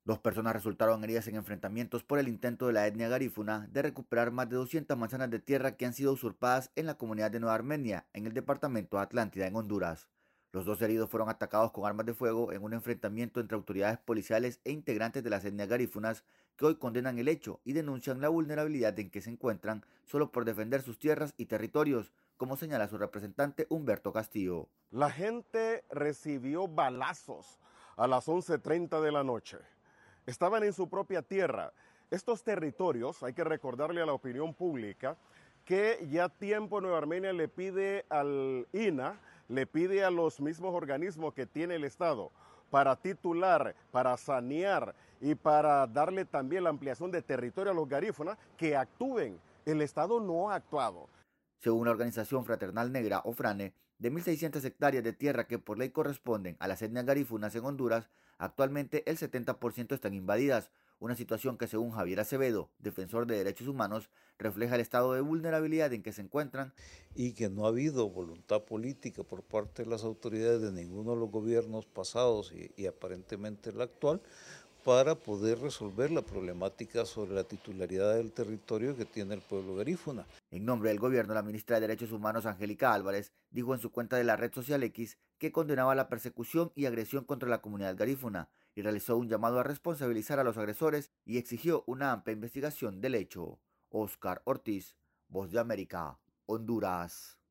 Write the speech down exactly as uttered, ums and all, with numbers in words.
Dos personas resultaron heridas en enfrentamientos por el intento de la etnia garífuna de recuperar más de doscientas manzanas de tierra que han sido usurpadas en la comunidad de Nueva Armenia, en el departamento de Atlántida, en Honduras. Los dos heridos fueron atacados con armas de fuego en un enfrentamiento entre autoridades policiales e integrantes de las etnias garífunas que hoy condenan el hecho y denuncian la vulnerabilidad en que se encuentran solo por defender sus tierras y territorios, como señala su representante Humberto Castillo. La gente recibió balazos a las once treinta de la noche. Estaban en su propia tierra. Estos territorios, hay que recordarle a la opinión pública que ya tiempo Nueva Armenia le pide al I N A, le pide a los mismos organismos que tiene el Estado para titular, para sanear y para darle también la ampliación de territorio a los garífunas que actúen. El Estado no ha actuado. Según la organización Fraternal Negra o FRANE, de mil seiscientas hectáreas de tierra que por ley corresponden a las etnias garífunas en Honduras, actualmente el setenta por ciento están invadidas, una situación que según Javier Acevedo, defensor de derechos humanos, refleja el estado de vulnerabilidad en que se encuentran y que no ha habido voluntad política por parte de las autoridades de ninguno de los gobiernos pasados y, y aparentemente el actual para poder resolver la problemática sobre la titularidad del territorio que tiene el pueblo garífuna. En nombre del gobierno, la ministra de Derechos Humanos, Angélica Álvarez, dijo en su cuenta de la red social X que condenaba la persecución y agresión contra la comunidad garífuna y realizó un llamado a responsabilizar a los agresores y exigió una amplia investigación del hecho. Óscar Ortiz, Voz de América, Honduras.